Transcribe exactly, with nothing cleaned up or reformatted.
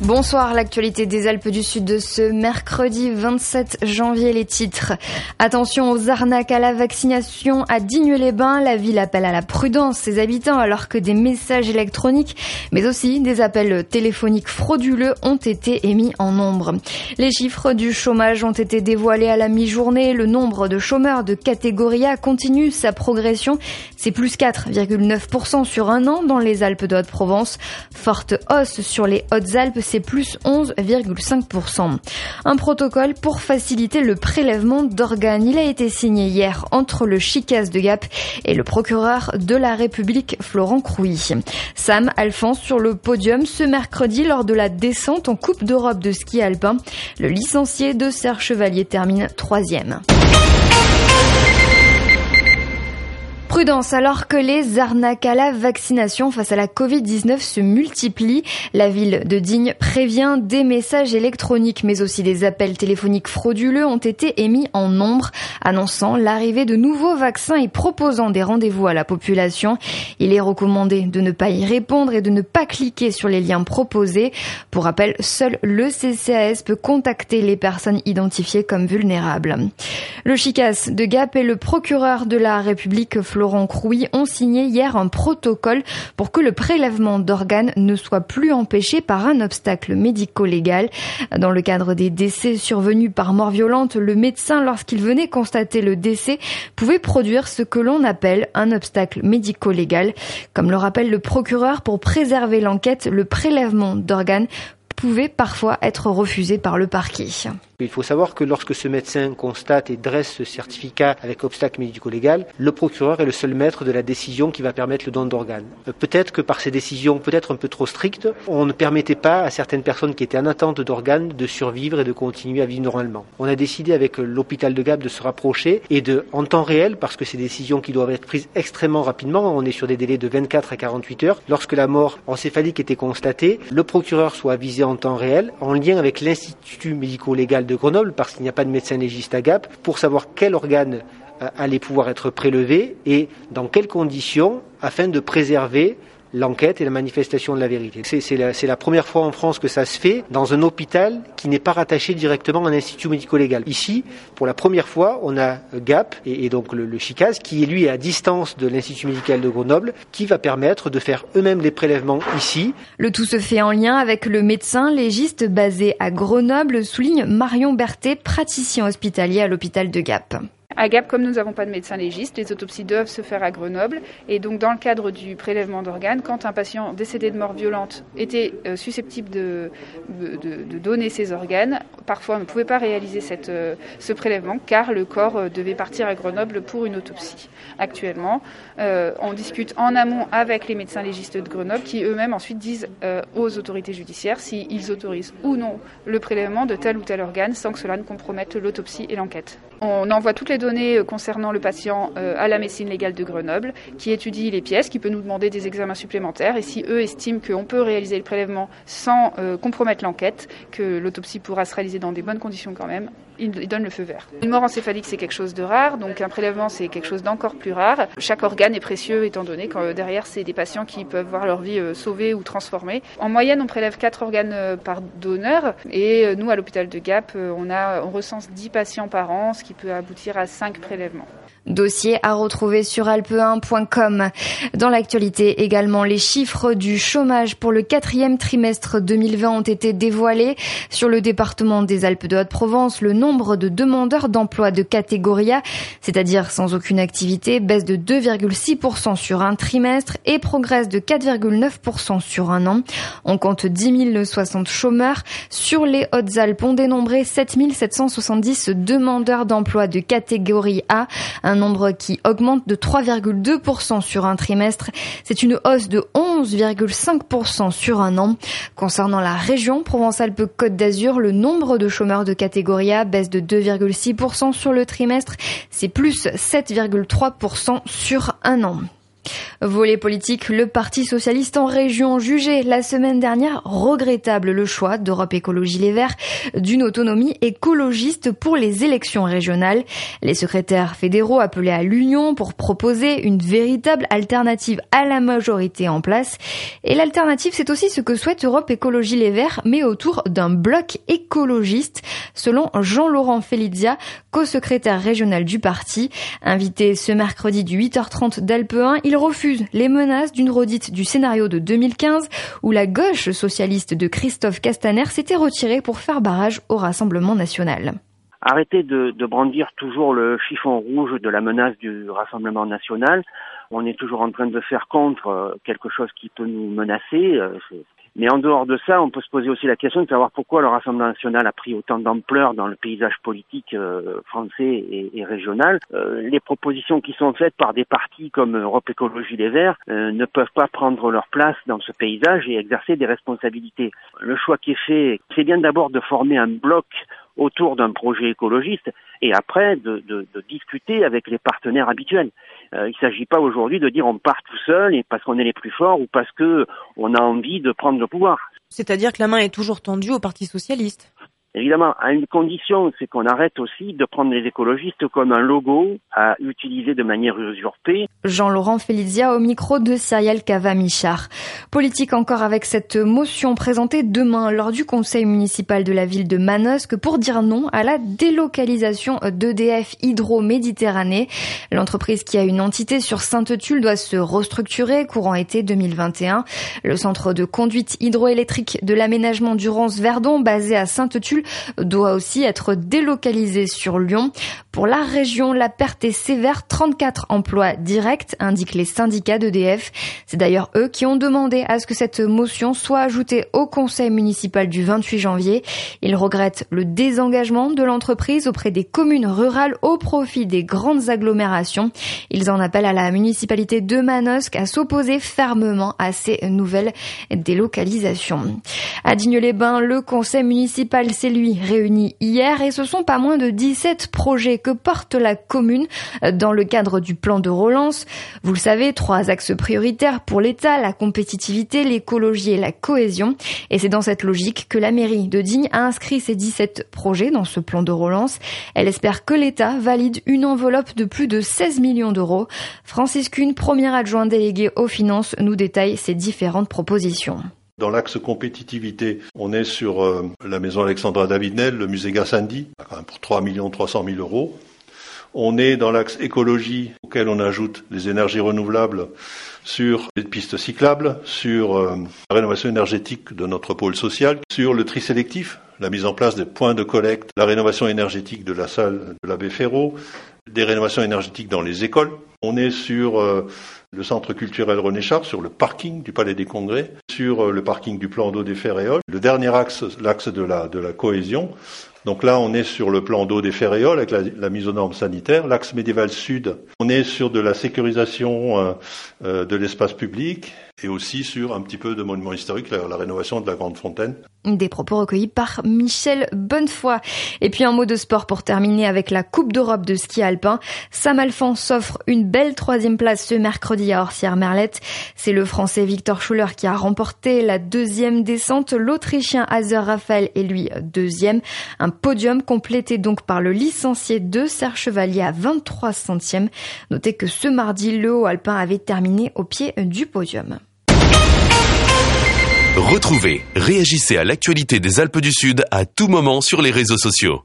Bonsoir, l'actualité des Alpes du Sud de ce mercredi vingt-sept janvier, les titres. Attention aux arnaques à la vaccination à Digne-les-Bains. La ville appelle à la prudence ses habitants alors que des messages électroniques, mais aussi des appels téléphoniques frauduleux ont été émis en nombre. Les chiffres du chômage ont été dévoilés à la mi-journée. Le nombre de chômeurs de catégorie A continue sa progression. C'est plus quatre virgule neuf pour cent sur un an dans les Alpes de Haute-Provence. Forte hausse sur les Hautes-Alpes, c'est plus onze virgule cinq pour cent. Un protocole pour faciliter le prélèvement d'organes. Il a été signé hier entre le Chicas de Gap et le procureur de la République, Florent Crouy. Sam Alphonse sur le podium ce mercredi lors de la descente en Coupe d'Europe de ski alpin. Le licencié de Serre Chevalier termine troisième. Prudence alors que les arnaques à la vaccination face à la covid dix-neuf se multiplient. La ville de Digne prévient des messages électroniques mais aussi des appels téléphoniques frauduleux ont été émis en nombre, annonçant l'arrivée de nouveaux vaccins et proposant des rendez-vous à la population. Il est recommandé de ne pas y répondre et de ne pas cliquer sur les liens proposés. Pour rappel, seul le C C A S peut contacter les personnes identifiées comme vulnérables. Le Chicas de Gap et le procureur de la République, Florent Crouy, ont signé hier un protocole pour que le prélèvement d'organes ne soit plus empêché par un obstacle médico-légal. Dans le cadre des décès survenus par mort violente, le médecin, lorsqu'il venait constater le décès, pouvait produire ce que l'on appelle un obstacle médico-légal. Comme le rappelle le procureur, pour préserver l'enquête, le prélèvement d'organes pouvait parfois être refusé par le parquet. Il faut savoir que lorsque ce médecin constate et dresse ce certificat avec obstacle médico-légal, le procureur est le seul maître de la décision qui va permettre le don d'organes. Peut-être que par ces décisions peut-être un peu trop strictes, on ne permettait pas à certaines personnes qui étaient en attente d'organes de survivre et de continuer à vivre normalement. On a décidé avec l'hôpital de Gap de se rapprocher et de, en temps réel, parce que ces décisions qui doivent être prises extrêmement rapidement, on est sur des délais de vingt-quatre à quarante-huit heures, lorsque la mort encéphalique était constatée, le procureur soit avisé en temps réel, en lien avec l'Institut médico-légal de Grenoble, parce qu'il n'y a pas de médecin légiste à Gap, pour savoir quel organe allait pouvoir être prélevé et dans quelles conditions, afin de préserver l'enquête et la manifestation de la vérité. C'est, c'est, la, c'est la première fois en France que ça se fait dans un hôpital qui n'est pas rattaché directement à un institut médico-légal. Ici, pour la première fois, on a Gap et, et donc le, le Chicas qui est lui à distance de l'institut médical de Grenoble, qui va permettre de faire eux-mêmes les prélèvements ici. Le tout se fait en lien avec le médecin légiste basé à Grenoble, souligne Marion Berthet, praticien hospitalier à l'hôpital de Gap. À Gap, comme nous n'avons pas de médecin légiste, les autopsies doivent se faire à Grenoble. Et donc, dans le cadre du prélèvement d'organes, quand un patient décédé de mort violente était euh, susceptible de, de, de donner ses organes, parfois on ne pouvait pas réaliser cette, euh, ce prélèvement car le corps euh, devait partir à Grenoble pour une autopsie. Actuellement, euh, on discute en amont avec les médecins légistes de Grenoble qui eux-mêmes ensuite disent euh, aux autorités judiciaires s'ils autorisent ou non le prélèvement de tel ou tel organe sans que cela ne compromette l'autopsie et l'enquête. On envoie toutes les données concernant le patient à la médecine légale de Grenoble qui étudie les pièces, qui peut nous demander des examens supplémentaires et si eux estiment qu'on peut réaliser le prélèvement sans compromettre l'enquête, que l'autopsie pourra se réaliser dans des bonnes conditions quand même, ils donnent le feu vert. Une mort encéphalique, c'est quelque chose de rare, donc un prélèvement, c'est quelque chose d'encore plus rare. Chaque organe est précieux étant donné que derrière, c'est des patients qui peuvent voir leur vie sauvée ou transformée. En moyenne, on prélève quatre organes par donneur et nous, à l'hôpital de Gap, on, a, on recense dix patients par an, ce qui peut aboutir à cinq prélèvements. Dossier à retrouver sur alpe un point com. Dans l'actualité également, les chiffres du chômage pour le quatrième trimestre deux mille vingt ont été dévoilés. Sur le département des Alpes de Haute-Provence, le nombre de demandeurs d'emploi de catégorie A, c'est-à-dire sans aucune activité, baisse de deux virgule six pour cent sur un trimestre et progresse de quatre virgule neuf pour cent sur un an. On compte dix mille soixante chômeurs. Sur les Hautes-Alpes, on dénombrait sept mille sept cent soixante-dix demandeurs d'emploi de catégorie A, un nombre qui augmente de trois virgule deux pour cent sur un trimestre. C'est une hausse de onze virgule cinq pour cent sur un an. Concernant la région Provence-Alpes-Côte d'Azur, le nombre de chômeurs de catégorie A baisse de deux virgule six pour cent sur le trimestre. C'est plus sept virgule trois pour cent sur un an. Volet politique, le Parti socialiste en région jugeait la semaine dernière regrettable le choix d'Europe Écologie Les Verts d'une autonomie écologiste pour les élections régionales. Les secrétaires fédéraux appelaient à l'union pour proposer une véritable alternative à la majorité en place. Et l'alternative, c'est aussi ce que souhaite Europe Écologie Les Verts, mais autour d'un bloc écologiste, selon Jean-Laurent Felizia, co-secrétaire régional du parti. Invité ce mercredi du huit heures trente d'Alpe un, il refuse les menaces d'une redite du scénario de deux mille quinze où la gauche socialiste de Christophe Castaner s'était retirée pour faire barrage au Rassemblement national. Arrêtez de, de brandir toujours le chiffon rouge de la menace du Rassemblement national. On est toujours en train de faire contre quelque chose qui peut nous menacer. Mais en dehors de ça, on peut se poser aussi la question de savoir pourquoi le Rassemblement national a pris autant d'ampleur dans le paysage politique euh, français et, et régional. Euh, les propositions qui sont faites par des partis comme Europe Écologie Les Verts euh, ne peuvent pas prendre leur place dans ce paysage et exercer des responsabilités. Le choix qui est fait, c'est bien d'abord de former un bloc autour d'un projet écologiste et après de, de, de discuter avec les partenaires habituels. Euh, il ne s'agit pas aujourd'hui de dire on part tout seul et parce qu'on est les plus forts ou parce que on a envie de prendre le pouvoir. C'est-à-dire que la main est toujours tendue au Parti socialiste. Évidemment, à une condition, c'est qu'on arrête aussi de prendre les écologistes comme un logo à utiliser de manière usurpée. Jean-Laurent Felizia au micro de Cyrielle Cava-Michard. Politique encore avec cette motion présentée demain lors du conseil municipal de la ville de Manosque pour dire non à la délocalisation d'E D F Hydro-Méditerranée. L'entreprise qui a une entité sur Sainte-Tulle doit se restructurer courant été deux mille vingt et un. Le centre de conduite hydroélectrique de l'aménagement Durance-Verdon basé à Sainte-Tulle doit aussi être délocalisé sur Lyon. Pour la région, la perte est sévère, trente-quatre emplois directs, indiquent les syndicats d'E D F. C'est d'ailleurs eux qui ont demandé à ce que cette motion soit ajoutée au conseil municipal du vingt-huit janvier. Ils regrettent le désengagement de l'entreprise auprès des communes rurales au profit des grandes agglomérations. Ils en appellent à la municipalité de Manosque à s'opposer fermement à ces nouvelles délocalisations. À Digne-les-Bains, le conseil municipal s'est lui réuni hier et ce sont pas moins de dix-sept projets que porte la commune dans le cadre du plan de relance. Vous le savez, trois axes prioritaires pour l'État, la compétitivité, l'écologie et la cohésion. Et c'est dans cette logique que la mairie de Digne a inscrit ces dix-sept projets dans ce plan de relance. Elle espère que l'État valide une enveloppe de plus de seize millions d'euros. Francis Kuhn, premier adjoint délégué aux finances, nous détaille ces différentes propositions. Dans l'axe compétitivité, on est sur euh, la maison Alexandra David-Nel, le musée Gassendi, pour trois millions trois cent mille euros. On est dans l'axe écologie, auquel on ajoute les énergies renouvelables sur les pistes cyclables, sur euh, la rénovation énergétique de notre pôle social, sur le tri sélectif, la mise en place des points de collecte, la rénovation énergétique de la salle de l'abbé Ferraud, des rénovations énergétiques dans les écoles. On est sur euh, le centre culturel René Char, sur le parking du Palais des Congrès, sur euh, le parking du plan d'eau des Ferréoles. Le dernier axe, l'axe de la, de la cohésion. Donc là, on est sur le plan d'eau des Ferréoles avec la, la mise aux normes sanitaires. L'axe médiéval sud, on est sur de la sécurisation euh, euh, de l'espace public et aussi sur un petit peu de monuments historiques, la, la rénovation de la Grande Fontaine. Des propos recueillis par Michel Bonnefoy. Et puis un mot de sport pour terminer avec la Coupe d'Europe de ski alpin. Saint-Malfan s'offre une belle troisième place ce mercredi à Orsières-Merlette. C'est le Français Victor Schuller qui a remporté la deuxième descente. L'Autrichien Hazer Raphael est lui deuxième. Un podium complété donc par le licencié de Serre Chevalier à vingt-trois centièmes. Notez que ce mardi, le haut alpin avait terminé au pied du podium. Retrouvez, réagissez à l'actualité des Alpes du Sud à tout moment sur les réseaux sociaux.